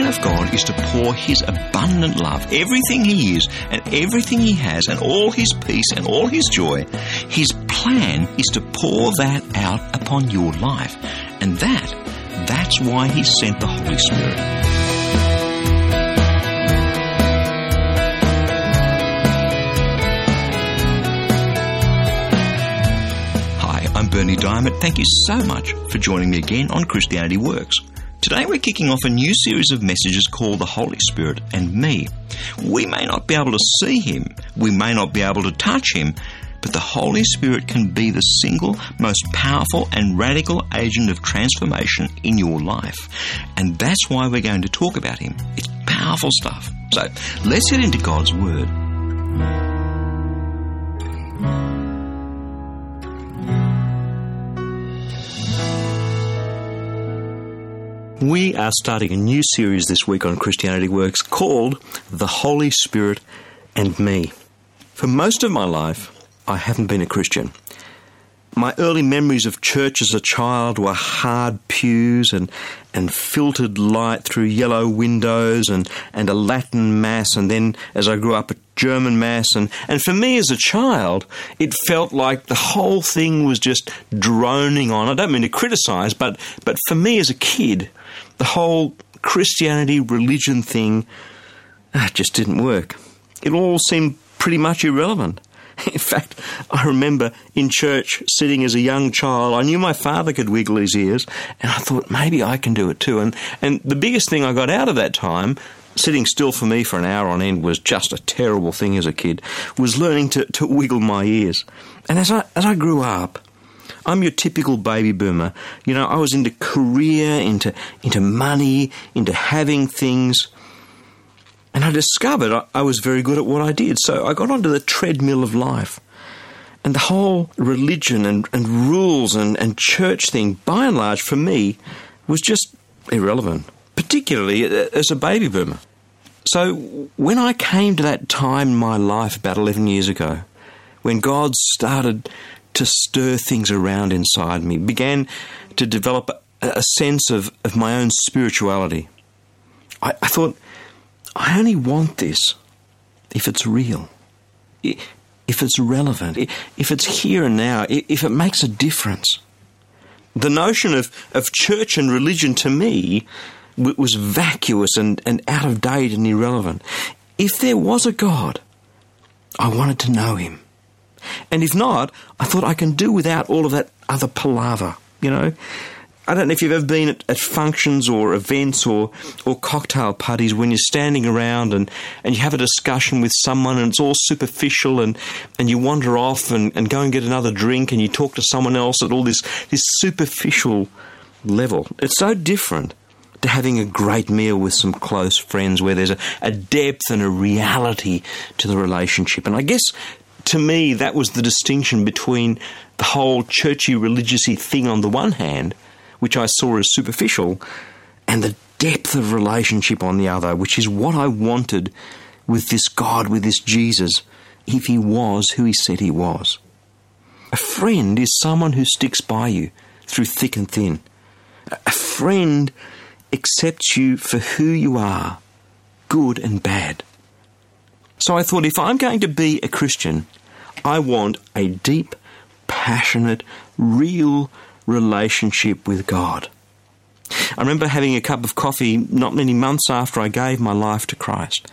plan of God is to pour his abundant love, everything he is and everything he has and all his peace and all his joy. His plan is to pour that out upon your life. And that's why he sent the Holy Spirit. I'm Bernie Diamond. Thank you so much for joining me again on Christianity Works. Today we're kicking off a new series of messages called The Holy Spirit and Me. We may not be able to see him, we may not be able to touch him, but the Holy Spirit can be the single most powerful and radical agent of transformation in your life. And that's why we're going to talk about him. It's powerful stuff. So let's get into God's Word. We are starting a new series this week on Christianity Works called The Holy Spirit and Me. For most of my life, I haven't been a Christian. My early memories of church as a child were hard pews and filtered light through yellow windows and a Latin Mass, and then as I grew up, a German Mass. And for me as a child, it felt like the whole thing was just droning on. I don't mean to criticise, but for me as a kid, the whole Christianity religion thing just didn't work. It all seemed pretty much irrelevant. In fact, I remember in church sitting as a young child. I knew my father could wiggle his ears, and I thought maybe I can do it too. And the biggest thing I got out of that time, sitting still for me for an hour on end was just a terrible thing as a kid, was learning to wiggle my ears. And as I grew up, I'm your typical baby boomer. You know, I was into career, into money, into having things. And I discovered I was very good at what I did. So I got onto the treadmill of life. And the whole religion and rules and church thing, by and large, for me, was just irrelevant, particularly as a baby boomer. So when I came to that time in my life about 11 years ago, when God started to stir things around inside me, began to develop a sense of my own spirituality, I thought, I only want this if it's real, if it's relevant, if it's here and now, if it makes a difference. The notion of church and religion to me was vacuous and out of date and irrelevant. If there was a God, I wanted to know him. And if not, I thought I can do without all of that other palaver, you know. I don't know if you've ever been at functions or events or cocktail parties when you're standing around and you have a discussion with someone and it's all superficial and you wander off and go and get another drink and you talk to someone else at all this superficial level. It's so different to having a great meal with some close friends where there's a depth and a reality to the relationship. And I guess to me that was the distinction between the whole churchy religious-y thing on the one hand, which I saw as superficial, and the depth of relationship on the other, which is what I wanted with this God, with this Jesus, if he was who he said he was. A friend is someone who sticks by you through thick and thin. A friend accepts you for who you are, good and bad. So I thought, if I'm going to be a Christian, I want a deep, passionate, real relationship with God. I remember having a cup of coffee not many months after I gave my life to Christ.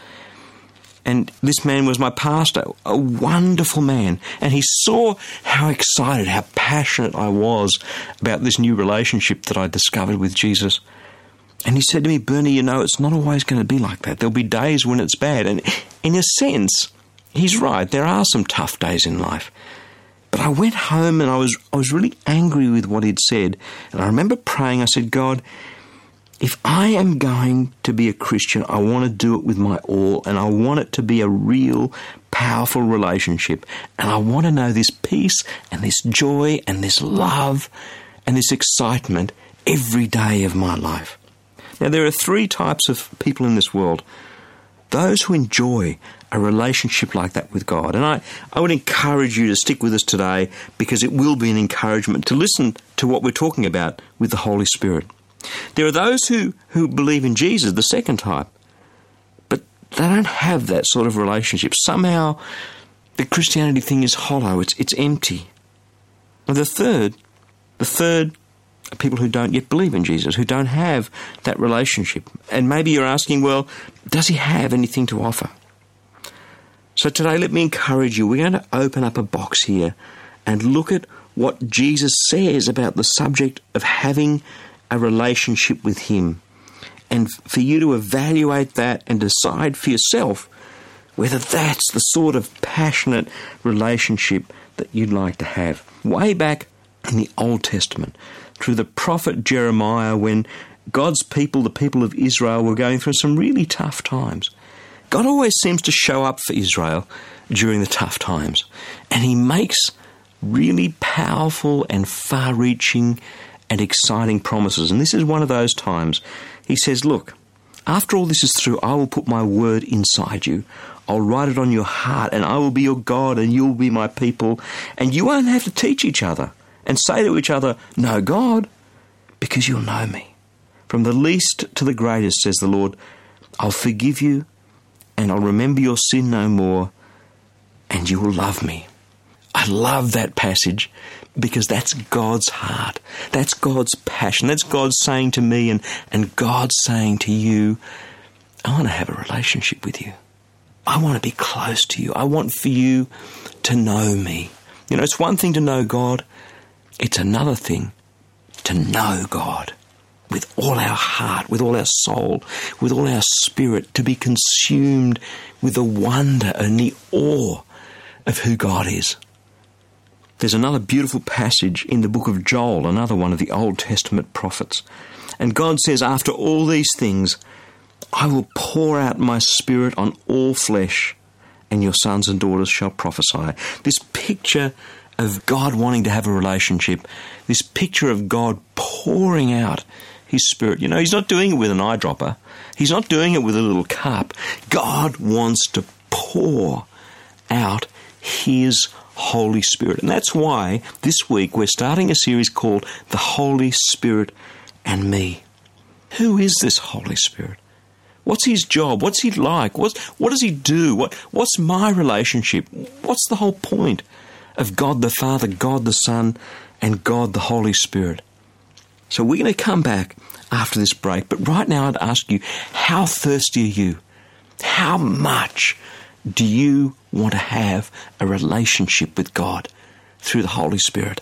And this man was my pastor, a wonderful man. And he saw how excited, how passionate I was about this new relationship that I discovered with Jesus. And he said to me, Bernie, you know, it's not always going to be like that. There'll be days when it's bad. And in a sense, he's right. There are some tough days in life. But I went home and I was really angry with what he'd said. And I remember praying, I said, God, if I am going to be a Christian, I want to do it with my all, and I want it to be a real, powerful relationship. And I want to know this peace and this joy and this love and this excitement every day of my life. Now, there are three types of people in this world. Those who enjoy a relationship like that with God. And I would encourage you to stick with us today, because it will be an encouragement to listen to what we're talking about with the Holy Spirit. There are those who believe in Jesus, the second type, but they don't have that sort of relationship. Somehow the Christianity thing is hollow, it's empty. And the third are people who don't yet believe in Jesus, who don't have that relationship. And maybe you're asking, well, does he have anything to offer? So today, let me encourage you. We're going to open up a box here and look at what Jesus says about the subject of having a relationship with him, and for you to evaluate that and decide for yourself whether that's the sort of passionate relationship that you'd like to have. Way back in the Old Testament, through the prophet Jeremiah, when God's people, the people of Israel, were going through some really tough times, God always seems to show up for Israel during the tough times, and he makes really powerful and far-reaching and exciting promises. And this is one of those times. He says, look, after all this is through, I will put my word inside you. I'll write it on your heart, and I will be your God, and you'll be my people. And you won't have to teach each other and say to each other, know God, because you'll know me. From the least to the greatest, says the Lord, I'll forgive you, and I'll remember your sin no more, and you will love me. I love that passage because that's God's heart. That's God's passion. That's God saying to me and God saying to you, I want to have a relationship with you. I want to be close to you. I want for you to know me. You know, it's one thing to know God. It's another thing to know God with all our heart, with all our soul, with all our spirit, to be consumed with the wonder and the awe of who God is. There's another beautiful passage in the book of Joel, another one of the Old Testament prophets. And God says, after all these things, I will pour out my spirit on all flesh, and your sons and daughters shall prophesy. This picture of God wanting to have a relationship, this picture of God pouring out his spirit. You know, he's not doing it with an eyedropper. He's not doing it with a little cup. God wants to pour out his Holy Spirit. And that's why this week we're starting a series called The Holy Spirit and Me. Who is this Holy Spirit? What's his job? What's he like? What does he do? What's my relationship? What's the whole point of God the Father, God the Son, and God the Holy Spirit? So we're going to come back after this break. But right now I'd ask you, how thirsty are you? How much do you want to have a relationship with God through the Holy Spirit?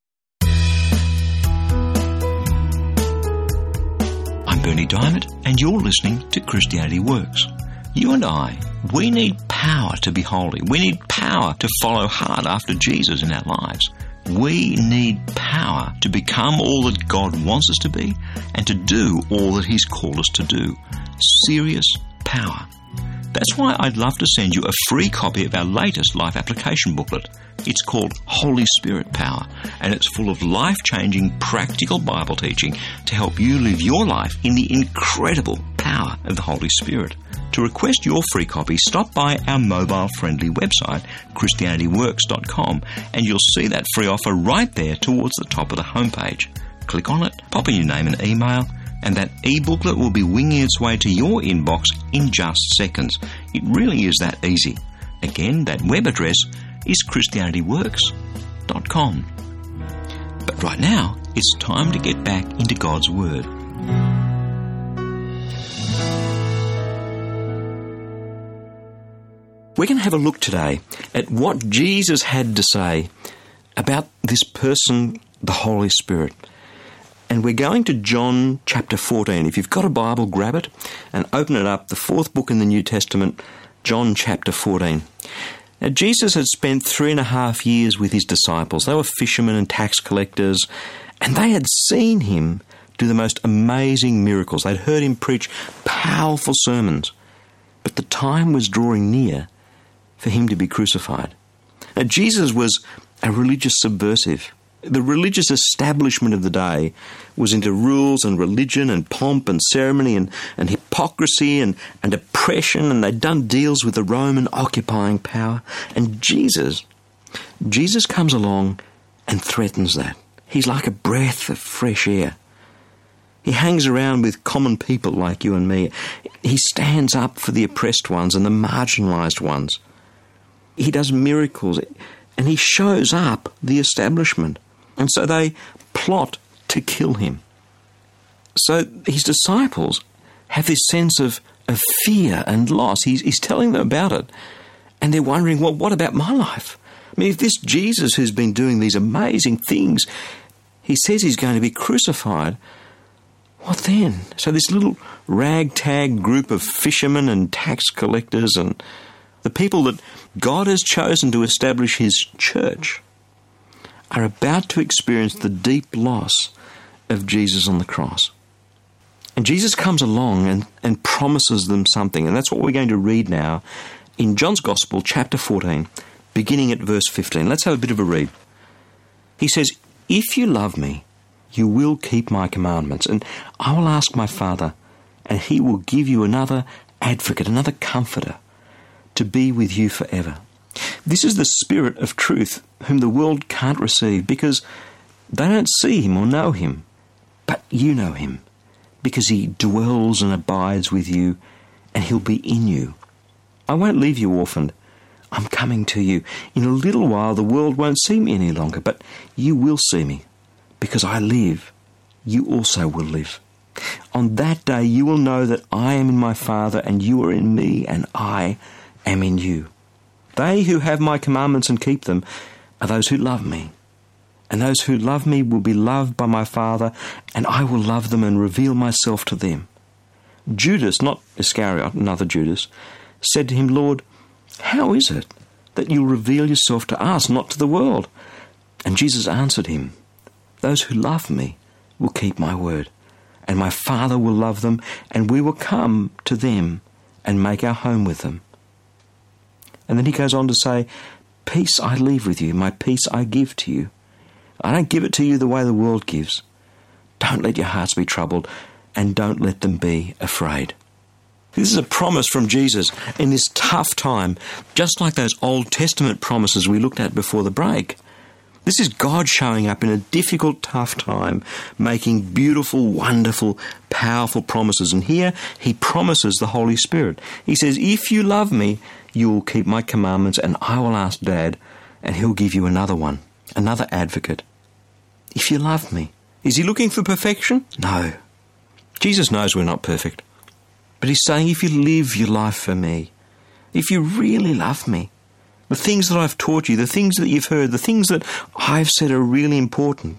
I'm Bernie Diamond, and you're listening to Christianity Works. You and I, we need power to be holy. We need power to follow hard after Jesus in our lives. We need power to become all that God wants us to be and to do all that he's called us to do. Serious power. That's why I'd love to send you a free copy of our latest life application booklet. It's called Holy Spirit Power, and it's full of life-changing, practical Bible teaching to help you live your life in the incredible power of the Holy Spirit. To request your free copy, stop by our mobile-friendly website, ChristianityWorks.com, and you'll see that free offer right there towards the top of the homepage. Click on it, pop in your name and email, and that e-booklet will be winging its way to your inbox in just seconds. It really is that easy. Again, that web address is ChristianityWorks.com. But right now, it's time to get back into God's Word. We're going to have a look today at what Jesus had to say about this person, the Holy Spirit. And we're going to John chapter 14. If you've got a Bible, grab it and open it up, the fourth book in the New Testament, John chapter 14. Now, Jesus had spent 3.5 years with his disciples. They were fishermen and tax collectors, and they had seen him do the most amazing miracles. They'd heard him preach powerful sermons. But the time was drawing near for him to be crucified. Now, Jesus was a religious subversive. The religious establishment of the day was into rules and religion and pomp and ceremony and hypocrisy and oppression, and they'd done deals with the Roman occupying power. And Jesus comes along and threatens that. He's like a breath of fresh air. He hangs around with common people like you and me. He stands up for the oppressed ones and the marginalised ones. He does miracles, and he shows up the establishment. And so they plot to kill him. So his disciples have this sense of fear and loss. He's telling them about it. And they're wondering, well, what about my life? I mean, if this Jesus who's been doing these amazing things, he says he's going to be crucified, what then? So this little ragtag group of fishermen and tax collectors and the people that God has chosen to establish his church are about to experience the deep loss of Jesus on the cross. And Jesus comes along and promises them something, and that's what we're going to read now in John's Gospel, chapter 14, beginning at verse 15. Let's have a bit of a read. He says, "If you love me, you will keep my commandments, and I will ask my Father, and he will give you another advocate, another comforter, to be with you forever. This is the Spirit of truth, whom the world can't receive, because they don't see him or know him. But you know him, because he dwells and abides with you, and he'll be in you. I won't leave you orphaned. I'm coming to you. In a little while the world won't see me any longer, but you will see me. Because I live, you also will live. On that day you will know that I am in my Father, and you are in me, and I am in you. They who have my commandments and keep them are those who love me. And those who love me will be loved by my Father, and I will love them and reveal myself to them." Judas, not Iscariot, another Judas, said to him, "Lord, how is it that you'll reveal yourself to us, not to the world?" And Jesus answered him, "Those who love me will keep my word, and my Father will love them, and we will come to them and make our home with them." And then he goes on to say, "Peace I leave with you, my peace I give to you. I don't give it to you the way the world gives. Don't let your hearts be troubled, and don't let them be afraid." This is a promise from Jesus in this tough time, just like those Old Testament promises we looked at before the break. This is God showing up in a difficult, tough time, making beautiful, wonderful, powerful promises. And here he promises the Holy Spirit. He says, "If you love me, you will keep my commandments, and I will ask Dad, and he'll give you another one, another advocate." If you love me. Is he looking for perfection? No. Jesus knows we're not perfect. But he's saying, if you live your life for me, if you really love me, the things that I've taught you, the things that you've heard, the things that I've said are really important.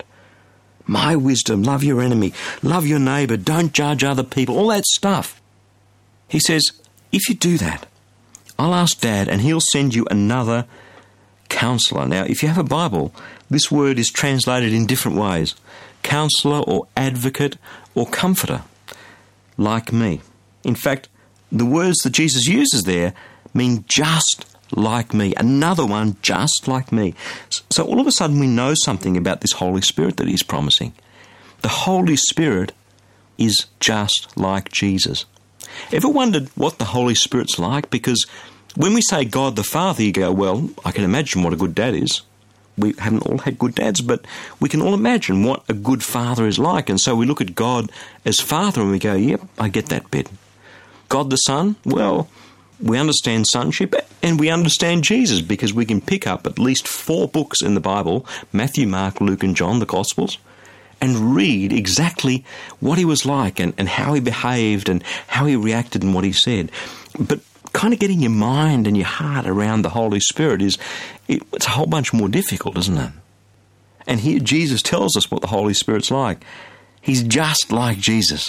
My wisdom, love your enemy, love your neighbour, don't judge other people, all that stuff. He says, if you do that, I'll ask Dad and he'll send you another counselor. Now, if you have a Bible, this word is translated in different ways. Counselor or advocate or comforter, like me. In fact, the words that Jesus uses there mean just like me, another one just like me. So all of a sudden we know something about this Holy Spirit that he's promising. The Holy Spirit is just like Jesus. Ever wondered what the Holy Spirit's like? Because when we say God the Father, you go, well, I can imagine what a good dad is. We haven't all had good dads, but we can all imagine what a good father is like. And so we look at God as Father and we go, yep, I get that bit. God the Son, well, we understand sonship and we understand Jesus because we can pick up at least 4 books in the Bible, Matthew, Mark, Luke and John, the Gospels, and read exactly what he was like and how he behaved and how he reacted and what he said. But kind of getting your mind and your heart around the Holy Spirit it's a whole bunch more difficult, isn't it? And here Jesus tells us what the Holy Spirit's like. He's just like Jesus.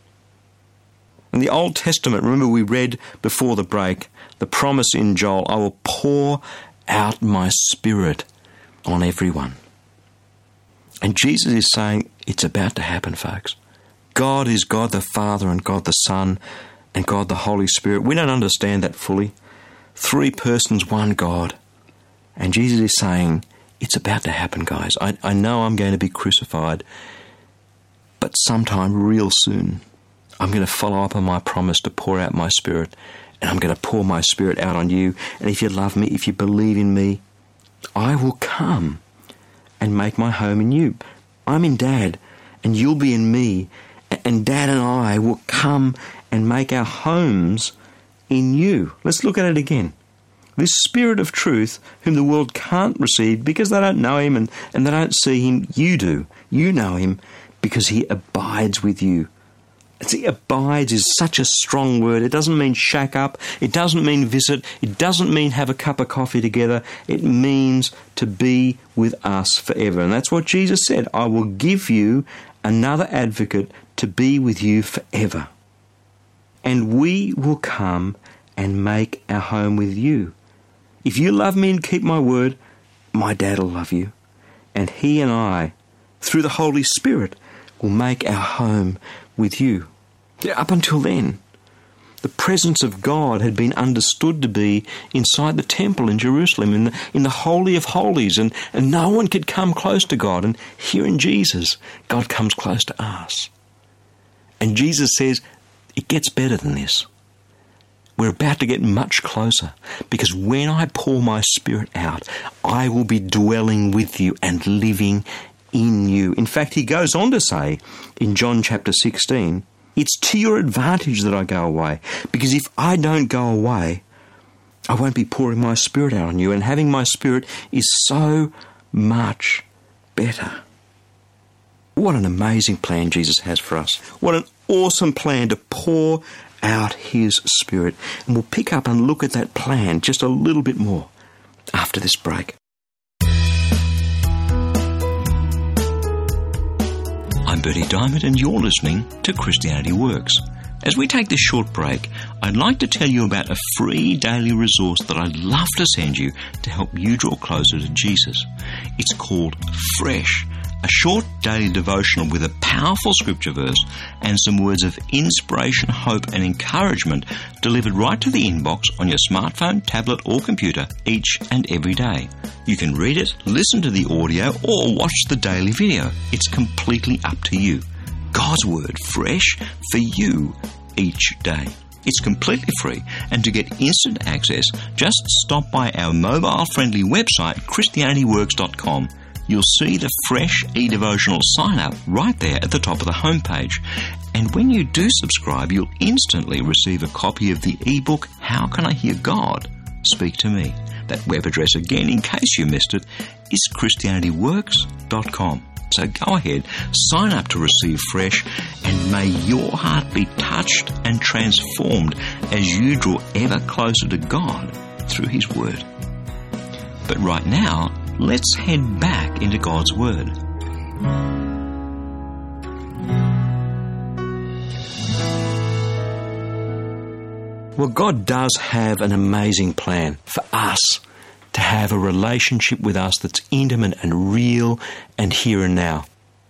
In the Old Testament, remember we read before the break, the promise in Joel, I will pour out my Spirit on everyone. And Jesus is saying, it's about to happen, folks. God is God the Father and God the Son and God the Holy Spirit. We don't understand that fully. 3 persons, one God. And Jesus is saying, it's about to happen, guys. I know I'm going to be crucified, but sometime real soon, I'm going to follow up on my promise to pour out my Spirit, and I'm going to pour my Spirit out on you. And if you love me, if you believe in me, I will come and make my home in you. I'm in Dad, and you'll be in me, and Dad and I will come and make our homes in you. Let's look at it again. This Spirit of truth, whom the world can't receive because they don't know him and they don't see him, you do. You know him because he abides with you. See, abides is such a strong word. It doesn't mean shack up. It doesn't mean visit. It doesn't mean have a cup of coffee together. It means to be with us forever. And that's what Jesus said. I will give you another advocate to be with you forever. And we will come and make our home with you. If you love me and keep my word, my Dad will love you. And he and I, through the Holy Spirit, will make our home with you. Up until then, the presence of God had been understood to be inside the temple in Jerusalem, in the Holy of Holies, and no one could come close to God. And here in Jesus, God comes close to us. And Jesus says, it gets better than this. We're about to get much closer, because when I pour my Spirit out, I will be dwelling with you and living in you. In fact, he goes on to say in John chapter 16, it's to your advantage that I go away, because if I don't go away, I won't be pouring my Spirit out on you, and having my Spirit is so much better. What an amazing plan Jesus has for us. What an awesome plan to pour out his Spirit. And we'll pick up and look at that plan just a little bit more after this break. I'm Bertie Diamond, and you're listening to Christianity Works. As we take this short break, I'd like to tell you about a free daily resource that I'd love to send you to help you draw closer to Jesus. It's called Fresh, a short daily devotional with a powerful scripture verse and some words of inspiration, hope and encouragement delivered right to the inbox on your smartphone, tablet or computer each and every day. You can read it, listen to the audio or watch the daily video. It's completely up to you. God's Word fresh for you each day. It's completely free, and to get instant access, just stop by our mobile-friendly website, ChristianityWorks.com. You'll see the fresh e-devotional sign-up right there at the top of the homepage. And when you do subscribe, you'll instantly receive a copy of the ebook, How Can I Hear God Speak to Me? That web address again, in case you missed it, is ChristianityWorks.com. So go ahead, sign up to receive fresh, and may your heart be touched and transformed as you draw ever closer to God through his Word. But right now, let's head back into God's Word. Well, God does have an amazing plan for us to have a relationship with us that's intimate and real and here and now.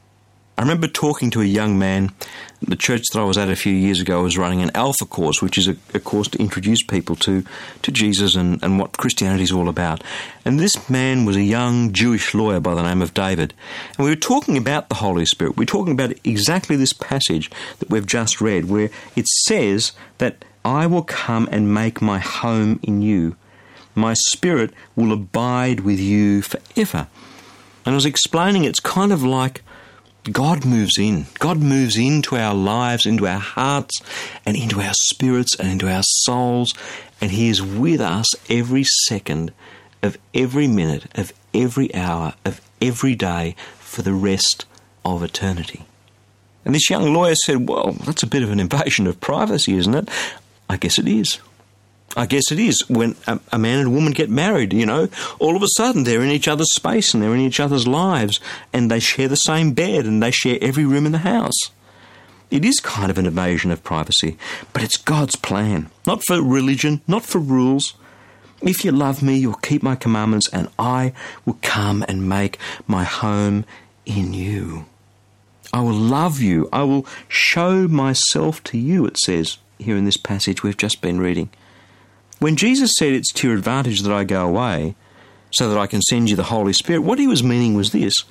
I remember talking to a young man. The church that I was at a few years ago was running an Alpha course, which is a course to introduce people to Jesus and what Christianity is all about. And this man was a young Jewish lawyer by the name of David. And we were talking about the Holy Spirit. We were talking about exactly this passage that we've just read, where it says that I will come and make my home in you. My Spirit will abide with you forever. And I was explaining it's kind of like God moves in. God moves into our lives, into our hearts, and into our spirits, and into our souls. And he is with us every second of every minute, of every hour, of every day for the rest of eternity. And this young lawyer said, well, that's a bit of an invasion of privacy, isn't it? I guess it is. I guess it is. When a man and a woman get married, all of a sudden they're in each other's space and they're in each other's lives, and they share the same bed and they share every room in the house. It is kind of an invasion of privacy, but it's God's plan. Not for religion, not for rules. If you love me, you'll keep my commandments, and I will come and make my home in you. I will love you. I will show myself to you, it says here in this passage we've just been reading. When Jesus said it's to your advantage that I go away so that I can send you the Holy Spirit, what he was meaning was this.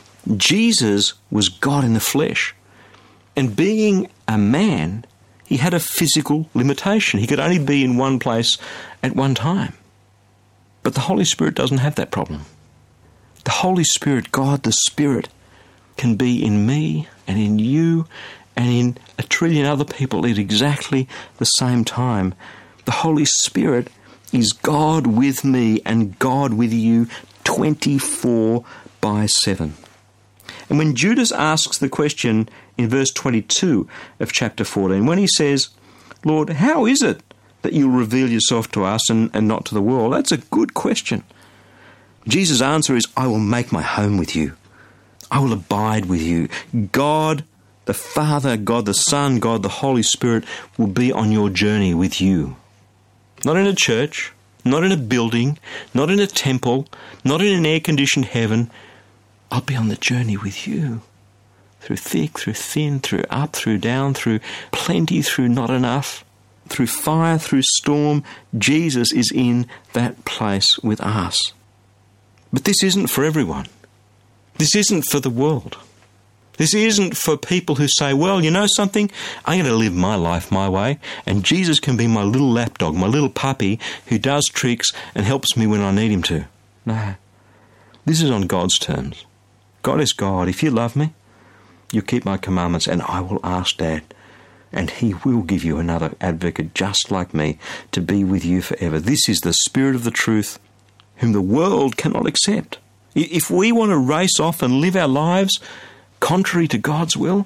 Jesus was God in the flesh. And being a man, he had a physical limitation. He could only be in one place at one time. But the Holy Spirit doesn't have that problem. The Holy Spirit, God the Spirit, can be in me and in you and in a trillion other people at exactly the same time. The Holy Spirit is God with me and God with you 24/7. And when Judas asks the question in verse 22 of chapter 14, when he says, Lord, how is it that you'll reveal yourself to us and not to the world? That's a good question. Jesus' answer is, I will make my home with you. I will abide with you. God the Father, God the Son, God the Holy Spirit will be on your journey with you. Not in a church, not in a building, not in a temple, not in an air-conditioned heaven. I'll be on the journey with you. Through thick, through thin, through up, through down, through plenty, through not enough, through fire, through storm. Jesus is in that place with us. But this isn't for everyone. This isn't for the world. This isn't for people who say, well, you know something? I'm going to live my life my way, and Jesus can be my little lapdog, my little puppy who does tricks and helps me when I need him to. No. This is on God's terms. God is God. If you love me, you keep my commandments, and I will ask Dad, and he will give you another advocate just like me to be with you forever. This is the Spirit of the truth, whom the world cannot accept. If we want to race off and live our lives contrary to God's will,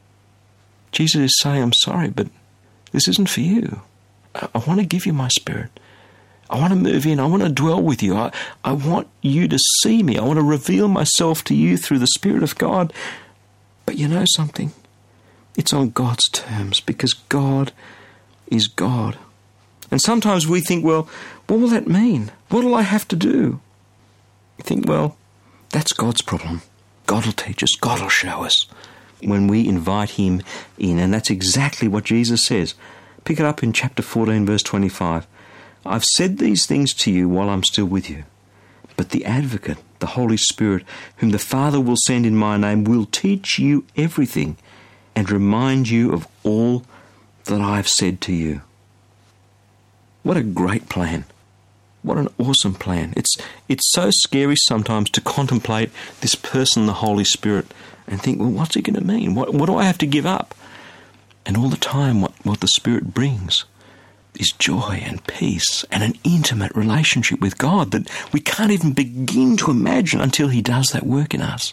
Jesus is saying, I'm sorry, but this isn't for you. I want to give you my Spirit. I want to move in. I want to dwell with you. I want you to see me. I want to reveal myself to you through the Spirit of God. But you know something? It's on God's terms, because God is God. And sometimes we think, well, what will that mean? What will I have to do? You think, well, that's God's problem. God will teach us. God will show us when we invite him in. And that's exactly what Jesus says. Pick it up in chapter 14, verse 25. I've said these things to you while I'm still with you. But the Advocate, the Holy Spirit, whom the Father will send in my name, will teach you everything and remind you of all that I've said to you. What a great plan. What an awesome plan. It's so scary sometimes to contemplate this person, the Holy Spirit, and think, well, what's it going to mean? What do I have to give up? And all the time, what the Spirit brings is joy and peace and an intimate relationship with God that we can't even begin to imagine until he does that work in us.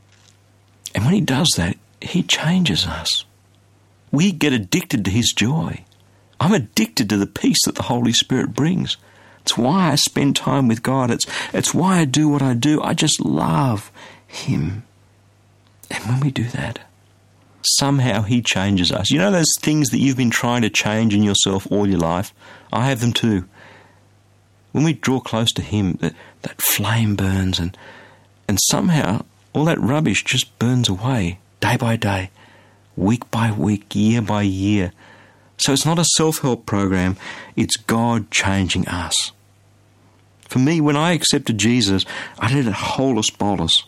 And when he does that, he changes us. We get addicted to his joy. I'm addicted to the peace that the Holy Spirit brings. It's why I spend time with God. It's why I do what I do. I just love him. And when we do that, somehow he changes us. You know those things that you've been trying to change in yourself all your life? I have them too. When we draw close to him, that flame burns, and somehow all that rubbish just burns away day by day, week by week, year by year. So it's not a self-help program, it's God changing us. For me, when I accepted Jesus, I did it holus bolus.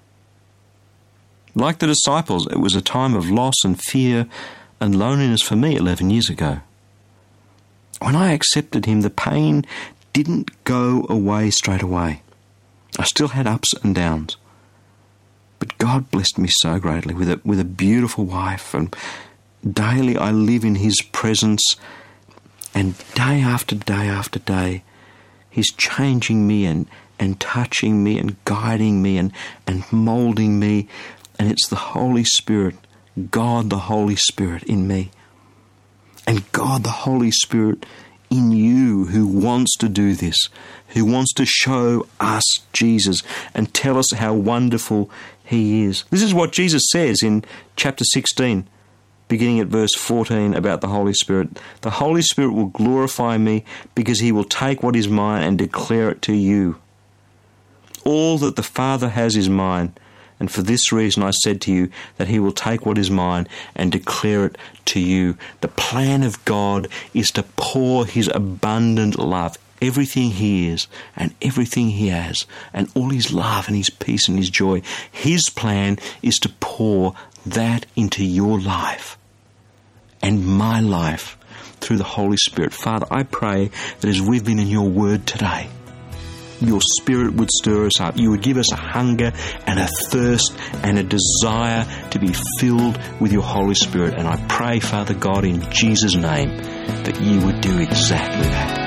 Like the disciples, it was a time of loss and fear and loneliness for me 11 years ago. When I accepted him, the pain didn't go away straight away. I still had ups and downs. But God blessed me so greatly with a beautiful wife, and daily I live in his presence, and day after day after day, he's changing me and touching me and guiding me and moulding me. And it's the Holy Spirit, God the Holy Spirit in me, and God the Holy Spirit in you, who wants to do this, who wants to show us Jesus and tell us how wonderful he is. This is what Jesus says in chapter 16, beginning at verse 14, about the Holy Spirit. The Holy Spirit will glorify me because he will take what is mine and declare it to you. All that the Father has is mine, and for this reason I said to you that he will take what is mine and declare it to you. The plan of God is to pour his abundant love, everything he is and everything he has, and all his love and his peace and his joy. His plan is to pour that into your life and my life through the Holy Spirit. Father, I pray that as we've been in your word today, your Spirit would stir us up. You would give us a hunger and a thirst and a desire to be filled with your Holy Spirit. And I pray, Father God, in Jesus' name, that you would do exactly that.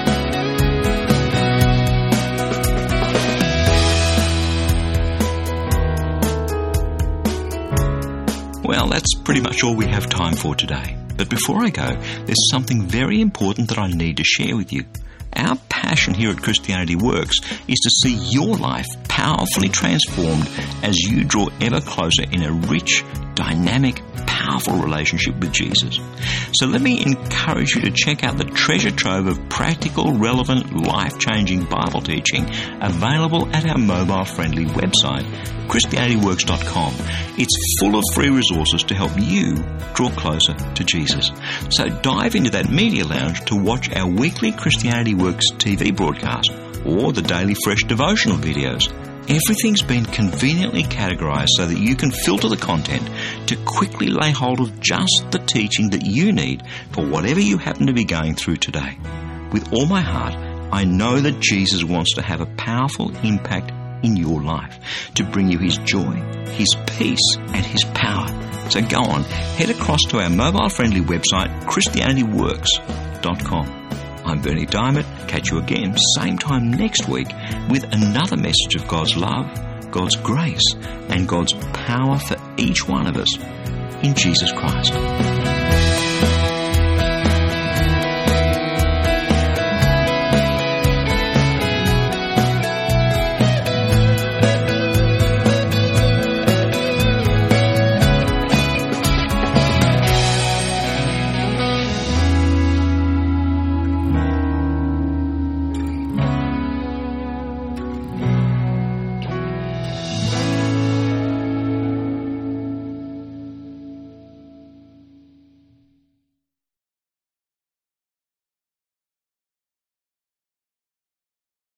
Well, that's pretty much all we have time for today. But before I go, there's something very important that I need to share with you. Our passion here at Christianity Works is to see your life powerfully transformed as you draw ever closer in a rich, dynamic, powerful relationship with Jesus. So let me encourage you to check out the treasure trove of practical, relevant, life-changing Bible teaching available at our mobile-friendly website, ChristianityWorks.com. It's full of free resources to help you draw closer to Jesus. So dive into that media lounge to watch our weekly Christianity Works TV broadcast or the daily fresh devotional videos. Everything's been conveniently categorized so that you can filter the content to quickly lay hold of just the teaching that you need for whatever you happen to be going through today. With all my heart, I know that Jesus wants to have a powerful impact in your life, to bring you his joy, his peace, and his power. So go on, head across to our mobile-friendly website, ChristianityWorks.com. I'm Bernie Diamond. Catch you again, same time next week, with another message of God's love, God's grace, and God's power for each one of us in Jesus Christ.